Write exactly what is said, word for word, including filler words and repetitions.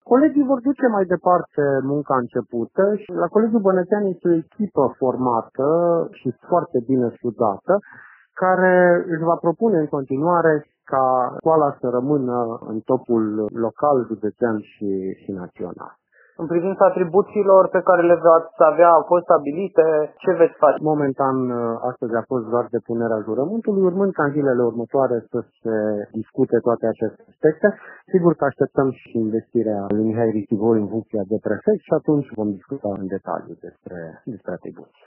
Colegii vor duce mai departe munca începută și la Colegiul Bănățean este o echipă formată și foarte bine studată, care își va propune în continuare ca școala să rămână în topul local, județean și, și național. În privința atribuțiilor pe care le veți avea, au fost stabilite, ce veți face? Momentan, astăzi a fost doar depunerea jurământului, urmând ca în zilele următoare să se discute toate aceste aspecte. Sigur că așteptăm și investirea lui Mihai Ritivol în funcția de prefect și atunci vom discuta în detaliu despre, despre atribuții.